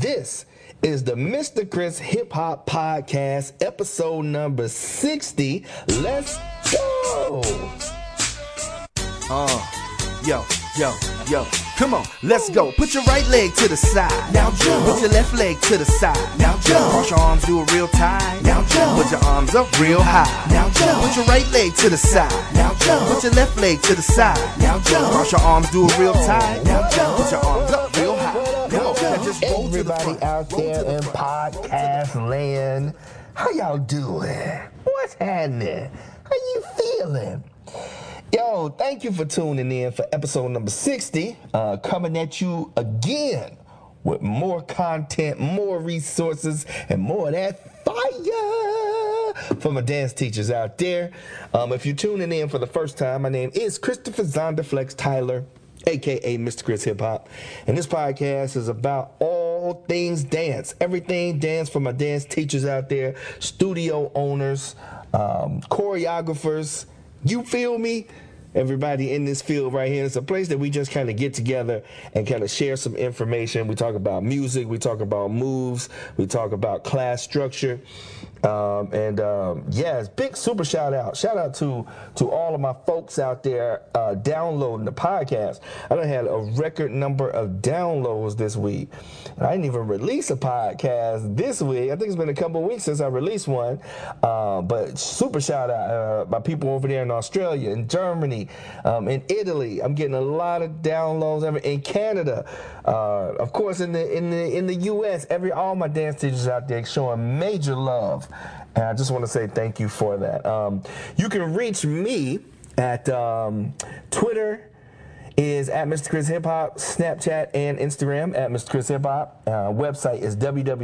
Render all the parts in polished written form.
This is the Mr. Chris Hip Hop Podcast, episode number 60. Let's go! Yo, come on, let's go. Put your right leg to the side. Now jump. Put your left leg to the side. Now jump. Cross your arms, do it real tight. Now jump. Put your arms up real high. Now jump. Put your right leg to the side. Now jump. Put your left leg to the side. Now jump. Cross your arms, do it real tight. Now jump. Put your arms up real high. Come on, now just roll to the front. Everybody out there in podcast land, how y'all doing? What's happening? How you feeling? Yo, thank you for tuning in for episode number 60. Coming at you again with more content, more resources, and more of that fire for my dance teachers out there. If you're tuning in for the first time, my name is Christopher Zonderflex Tyler, a.k.a. Mr. Chris Hip Hop. And this podcast is about all things dance, everything dance for my dance teachers out there, studio owners, choreographers. You feel me? Everybody in this field right here. It's a place that we just kind of get together and kind of share some information. We talk about music. We talk about moves. We talk about class structure. It's big super shout out. Shout out to all of my folks out there downloading the podcast. I done had a record number of downloads this week. And I didn't even release a podcast this week. I think it's been a couple of weeks since I released one. But super shout out my people over there in Australia, in Germany, in Italy. I'm getting a lot of downloads in Canada. Of course, in the U.S., all my dance teachers out there showing major love. And I just want to say thank you for that. You can reach me at Twitter is at Mr. Chris Hip Hop, Snapchat and Instagram at Mr. Chris Hip Hop. Website is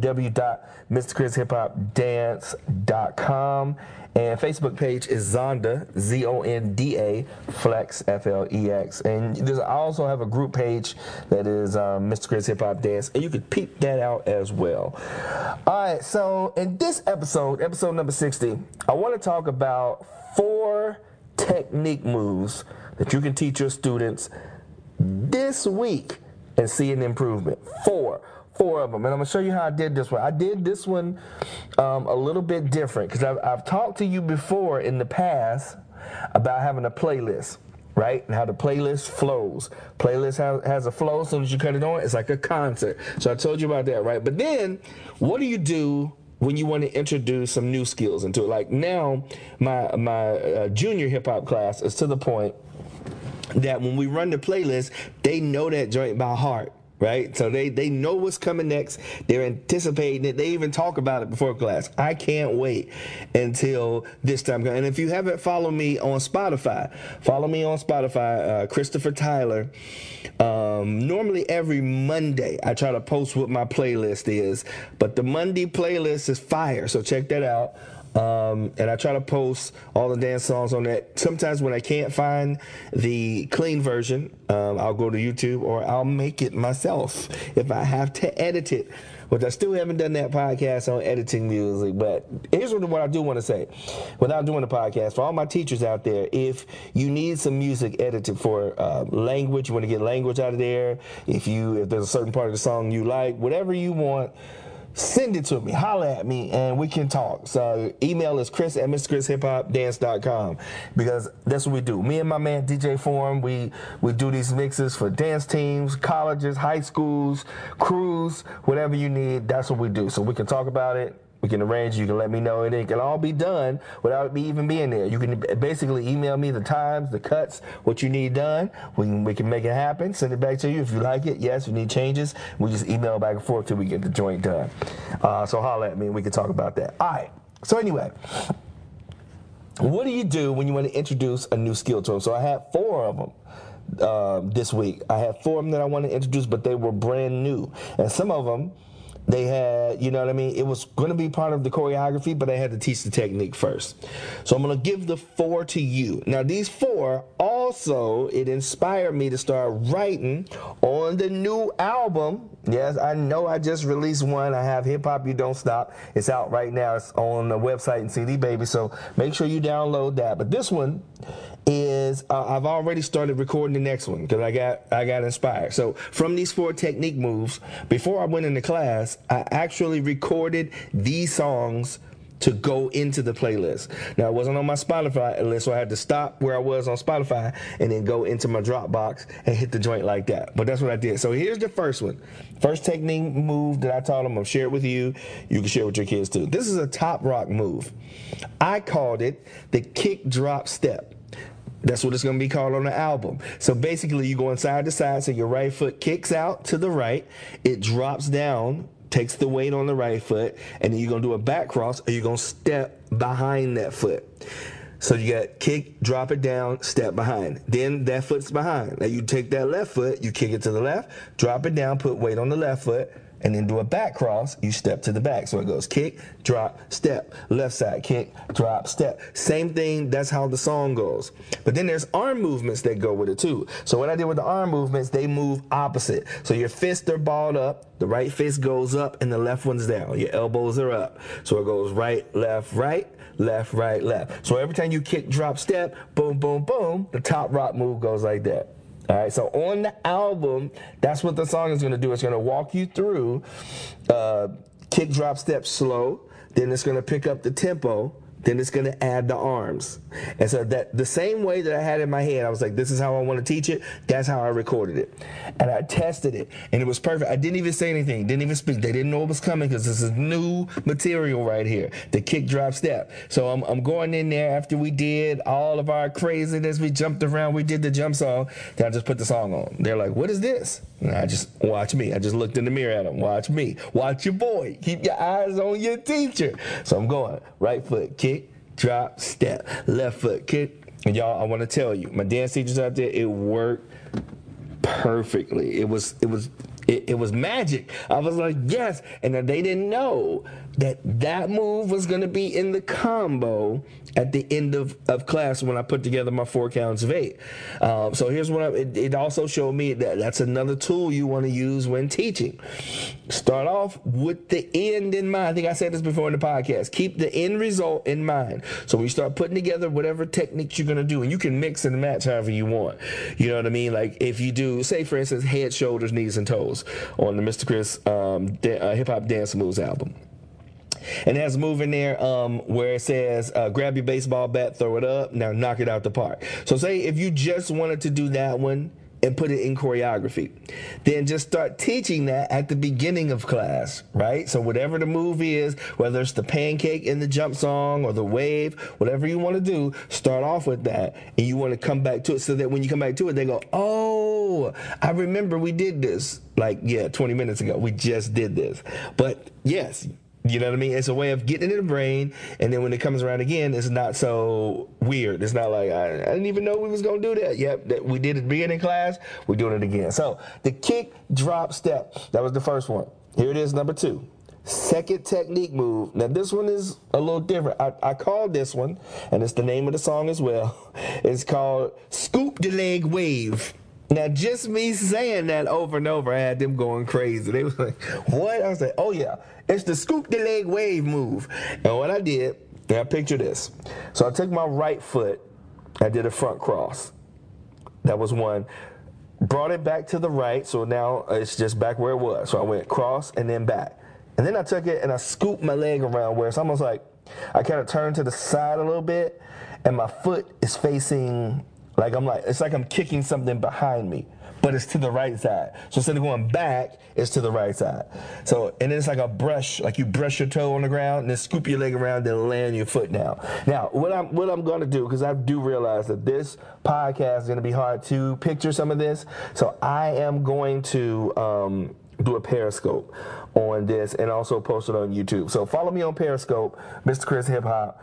www.mrchrishiphopdance.com. And Facebook page is Zonda, Z-O-N-D-A, Flex, F-L-E-X. And I also have a group page that is Mr. Chris Hip Hop Dance, and you can peep that out as well. All right, so in this episode number 60, I want to talk about 4 technique moves that you can teach your students this week and see an improvement. 4 of them, and I'm going to show you how I did this one. I did this one a little bit different because I've talked to you before in the past about having a playlist, right? And how the playlist flows. Playlist has a flow. As soon as you cut it on, it's like a concert. So I told you about that, right? But then, what do you do when you want to introduce some new skills into it? Like now, my junior hip-hop class is to the point that when we run the playlist, they know that joint by heart. Right? So they know what's coming next. They're anticipating it. They even talk about it before class. I can't wait until this time. And if you haven't followed me on Spotify, Christopher Tyler. Normally every Monday I try to post what my playlist is. But the Monday playlist is fire. So check that out. And I try to post all the dance songs on that. Sometimes when I can't find the clean version, I'll go to YouTube or I'll make it myself if I have to edit it. Which I still haven't done that podcast on editing music. But here's what I do want to say. Without doing the podcast, for all my teachers out there, if you need some music edited for language, you want to get language out of there, if there's a certain part of the song you like, whatever you want, send it to me, holler at me, and we can talk. So email is Chris at MrChrisHipHopDance.com because that's what we do. Me and my man DJ Form, we do these mixes for dance teams, colleges, high schools, crews, whatever you need. That's what we do. So we can talk about it. We can arrange. You can let me know, and it can all be done without me even being there. You can basically email me the times, the cuts, what you need done. We can make it happen. Send it back to you if you like it. Yes, you need changes. We just email back and forth till we get the joint done. So holler at me, and we can talk about that. All right. So anyway, what do you do when you want to introduce a new skill to them? So I had 4 of them. This week I had 4 of them that I want to introduce, but they were brand new, and some of them they had, you know what I mean? It was going to be part of the choreography, but I had to teach the technique first. So I'm going to give the 4 to you. Now, these 4 also, it inspired me to start writing on the new album. Yes, I know I just released one. I have Hip Hop You Don't Stop. It's out right now. It's on the website and CD Baby. So make sure you download that. But this one is is I've already started recording the next one because I got inspired. So from these 4 technique moves, before I went into class, I actually recorded these songs to go into the playlist. Now, it wasn't on my Spotify list, so I had to stop where I was on Spotify and then go into my Dropbox and hit the joint like that. But that's what I did. So here's the first one. First technique move that I taught them. I'll share it with you. You can share it with your kids too. This is a top rock move. I called it the kick drop step. That's what it's going to be called on the album. So basically, you go side to side, so your right foot kicks out to the right, it drops down, takes the weight on the right foot, and then you're going to do a back cross, or you're going to step behind that foot. So you got kick, drop it down, step behind. Then that foot's behind. Now you take that left foot, you kick it to the left, drop it down, put weight on the left foot, and then do a back cross, you step to the back. So it goes kick, drop, step, left side, kick, drop, step. Same thing, that's how the song goes. But then there's arm movements that go with it too. So what I did with the arm movements, they move opposite. So your fists are balled up, the right fist goes up, and the left one's down. Your elbows are up. So it goes right, left, left, right, left. So every time you kick, drop, step, boom, boom, boom, the top rock move goes like that. All right, so on the album, that's what the song is going to do. It's going to walk you through kick, drop, step, slow. Then it's going to pick up the tempo. Then it's going to add the arms. And so that the same way that I had in my head, I was like, this is how I want to teach it. That's how I recorded it. And I tested it, and it was perfect. I didn't even say anything, didn't even speak. They didn't know it was coming because this is new material right here, the kick, drop, step. So I'm going in there after we did all of our craziness. We jumped around. We did the jump song. Then I just put the song on. They're like, what is this? And I just, watch me. I just looked in the mirror at them. Watch me. Watch your boy. Keep your eyes on your teacher. So I'm going. Right foot, kick, drop, step. Left foot, kick. And y'all, I want to tell you, my dance teachers out there, it worked perfectly. It was magic. I was like, yes. And they didn't know that move was going to be in the combo at the end of class when I put together my 4 counts of 8. So here's what it also showed me that's another tool you want to use when teaching. Start off with the end in mind. I think I said this before in the podcast. Keep the end result in mind. So when you start putting together whatever techniques you're going to do, and you can mix and match however you want. You know what I mean? Like if you do, say for instance, head, shoulders, knees, and toes on the Mr. Chris Hip Hop Dance Moves album. And it has a move in there where it says, grab your baseball bat, throw it up, now knock it out the park. So say if you just wanted to do that one and put it in choreography, then just start teaching that at the beginning of class, right? So whatever the move is, whether it's the pancake in the jump song or the wave, whatever you want to do, start off with that, and you want to come back to it so that when you come back to it, they go, oh, I remember we did this. Like, yeah, 20 minutes ago, we just did this. But yes, you know what I mean? It's a way of getting it in the brain, and then when it comes around again, it's not so weird. It's not like, I didn't even know we was going to do that. Yep, we did it at the beginning of class, we're doing it again. So the kick, drop, step, that was the first one. Here it is, number 2. Second technique move. Now this one is a little different. I called this one, and it's the name of the song as well. It's called Scoop the Leg Wave. Now, just me saying that over and over, I had them going crazy. They was like, what? I was like, oh, yeah, it's the scoop the leg wave move. And what I did, now picture this. So I took my right foot, I did a front cross. That was one. Brought it back to the right, so now it's just back where it was. So I went cross and then back. And then I took it and I scooped my leg around where it's almost like I kind of turned to the side a little bit, and my foot is facing... it's like I'm kicking something behind me, but it's to the right side. So instead of going back, it's to the right side. So, and then it's like a brush, like you brush your toe on the ground and then scoop your leg around, then land your foot down. Now, what I'm going to do, because I do realize that this podcast is going to be hard to picture some of this, so I am going to do a Periscope on this and also post it on YouTube. So follow me on Periscope, Mr. Chris Hip Hop.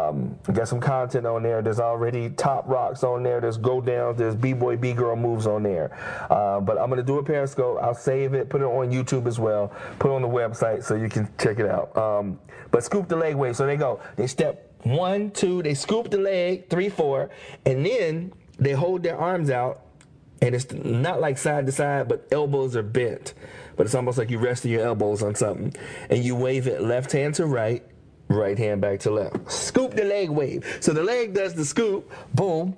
Got some content on there. There's already top rocks on there. There's go downs. There's b-boy, b-girl moves on there. But I'm going to do a Periscope. I'll save it, put it on YouTube as well, put it on the website so you can check it out. But scoop the leg wave. So they step 1, 2, they scoop the leg, 3, 4, and then they hold their arms out, and it's not like side to side, but elbows are bent. But it's almost like you're resting your elbows on something. And you wave it left hand to right, right hand back to left. Scoop the leg wave. So the leg does the scoop, boom,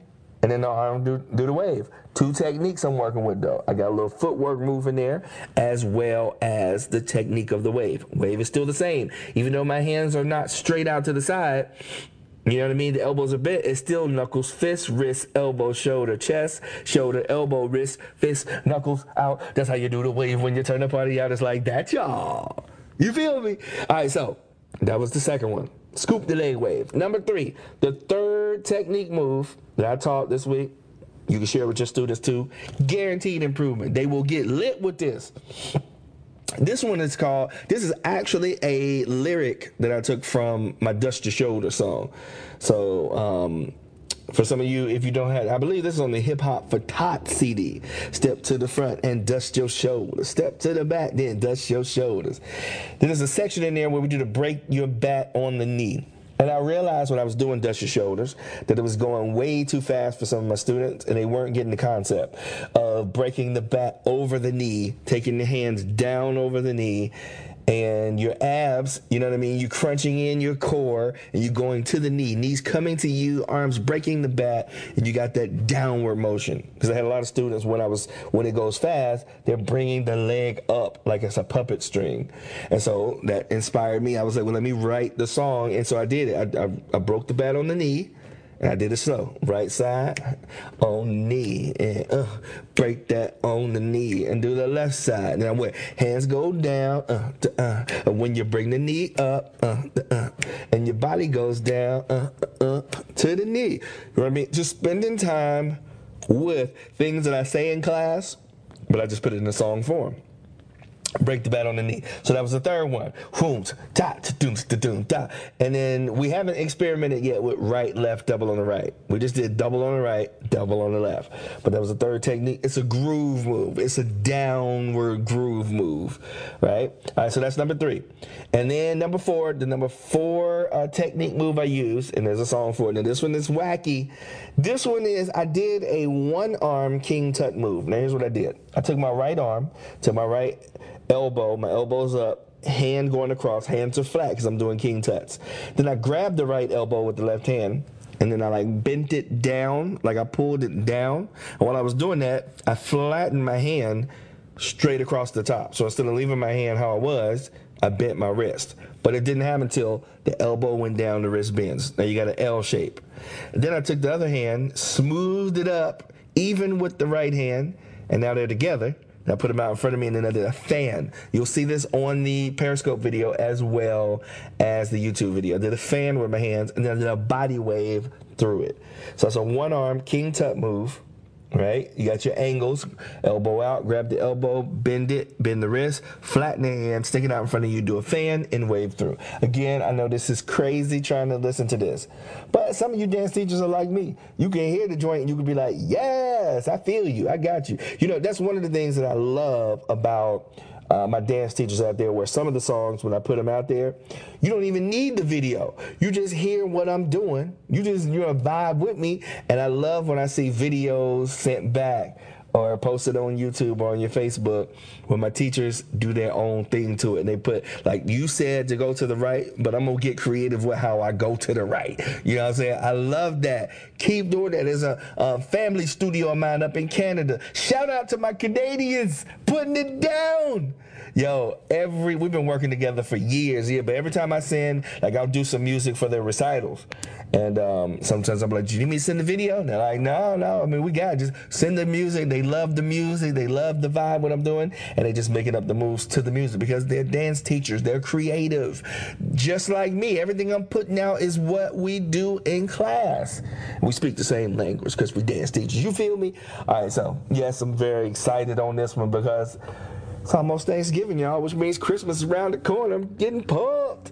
and then the arm do the wave. 2 techniques I'm working with though. I got a little footwork move in there as well as the technique of the wave. Wave is still the same. Even though my hands are not straight out to the side, you know what I mean? The elbows are bent. It's still knuckles, fist, wrist, elbow, shoulder, chest, shoulder, elbow, wrist, fist, knuckles, out. That's how you do the wave when you turn the party out. It's like that, y'all. You feel me? All right, so that was the second one. Scoop the leg wave. Number 3, the third technique move that I taught this week. You can share with your students too. Guaranteed improvement. They will get lit with this. This one is called, this is actually a lyric that I took from my Dust Your Shoulder song. So, for some of you, if you don't have, I believe this is on the Hip Hop for Tot CD. Step to the front and dust your shoulders. Step to the back, then dust your shoulders. Then there's a section in there where we do to break your bat on the knee. And I realized when I was doing Dust Your Shoulders that it was going way too fast for some of my students, and they weren't getting the concept of breaking the bat over the knee, taking the hands down over the knee, and your abs, you know what I mean? You crunching in your core, and you going to the knee. Knees coming to you, arms breaking the bat, and you got that downward motion. Because I had a lot of students when it goes fast, they're bringing the leg up like it's a puppet string. And so that inspired me. I was like, well, let me write the song. And so I did it. I broke the bat on the knee. And I did it slow. Right side on knee. And break that on the knee. And do the left side. And I went, hands go down. When you bring the knee up. And your body goes down. To the knee. You know what I mean? Just spending time with things that I say in class, but I just put it in a song form. Break the bat on the knee. So that was the third one. And then we haven't experimented yet with right, left, double on the right. We just did double on the right, double on the left. But that was the third technique. It's a groove move. It's a downward groove move, right? All right, so that's number 3. And then number 4, the number 4 technique move I use, and there's a song for it. Now this one is wacky. This one is, I did a 1-arm King Tut move. Now here's what I did. I took my right arm to my right elbow, my elbow's up, hand going across, hands are flat because I'm doing King Tuts. Then I grabbed the right elbow with the left hand, and then I like bent it down, like I pulled it down. And while I was doing that, I flattened my hand straight across the top. So instead of leaving my hand how it was, I bent my wrist. But it didn't happen until the elbow went down, the wrist bends. Now you got an L shape. And then I took the other hand, smoothed it up, even with the right hand, and now they're together. And I put them out in front of me, and then I did a fan. You'll see this on the Periscope video as well as the YouTube video. I did a fan with my hands, and then I did a body wave through it. So it's a 1-arm King Tut move, right? You got your angles, elbow out, grab the elbow, bend it, bend the wrist, flatten the hand, stick it out in front of you, do a fan, and wave through. Again, I know this is crazy trying to listen to this, but some of you dance teachers are like me. You can hear the joint and you can be like, yes, I feel you, I got you. You know, that's one of the things that I love about my dance teachers out there, where some of the songs, when I put them out there, you don't even need the video. You just hear what I'm doing. You're a vibe with me. And I love when I see videos sent back or posted on YouTube or on your Facebook when my teachers do their own thing to it. And they put, like, you said to go to the right, but I'm going to get creative with how I go to the right. You know what I'm saying? I love that. Keep doing that. There's a family studio of mine up in Canada. Shout out to my Canadians putting it down. Yo, we've been working together for years, but every time I send, like, I'll do some music for their recitals. And sometimes I'm like, do you need me to send the video? And they're like, no, I mean, we got it. Just send the music. They love the music. They love the vibe, what I'm doing. And they just making up the moves to the music because they're dance teachers. They're creative. Just like me. Everything I'm putting out is what we do in class. We speak the same language because we dance teachers. You feel me? All right, so, yes, I'm very excited on this one because it's almost Thanksgiving, y'all, which means Christmas is around the corner. I'm getting pumped.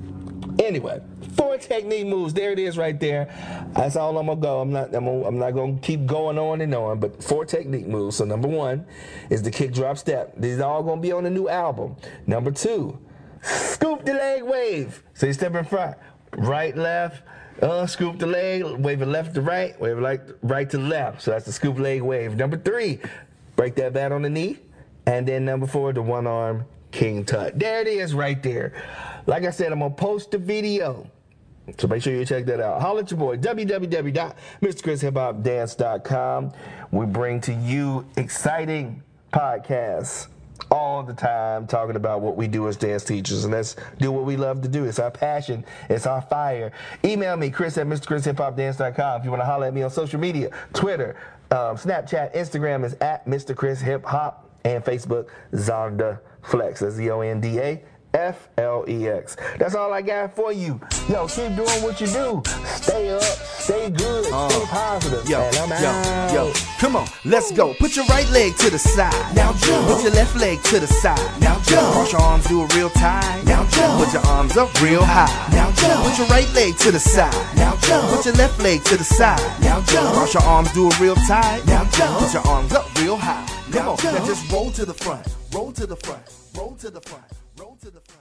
Anyway, 4 technique moves. There it is right there. That's all I'm going to go. I'm not going to keep going on and on, but 4 technique moves. So number 1 is the kick drop step. These are all going to be on the new album. Number 2, scoop the leg wave. So you step in front. Right, left. Scoop the leg. Wave it left to right. Wave it right to left. So that's the scoop leg wave. Number 3, break that bat on the knee. And then number 4, the 1-arm King Tut. There it is right there. Like I said, I'm going to post the video So make sure you check that out. Holla at your boy, www.mrchrishhiphopdance.com. We bring to you exciting podcasts all the time, talking about what we do as dance teachers, and let's do what we love to do. It's our passion. It's our fire. Email me, Chris@MrChrisHipHopDance.com. If you want to holler at me on social media, Twitter, Snapchat, Instagram is at Mr. Chris Hip Hop, and Facebook, Zonda Flex. That's ZONDA FLEX. That's all I got for you. Yo, keep doing what you do. Stay up, stay good, stay positive. And I'm out. Yo, come on, let's go. Put your right leg to the side. Now jump. Put your left leg to the side. Now jump. Cross your arms, do it real tight. Now jump. Put your arms up real high. Now jump. Put your right leg to the side. Now jump. Put your left leg to the side. Now jump. Cross your arms, do it real tight. Now jump. Put your arms up real high. Come on, now just roll to the front. Roll to the front. Roll to the front. Roll to the front.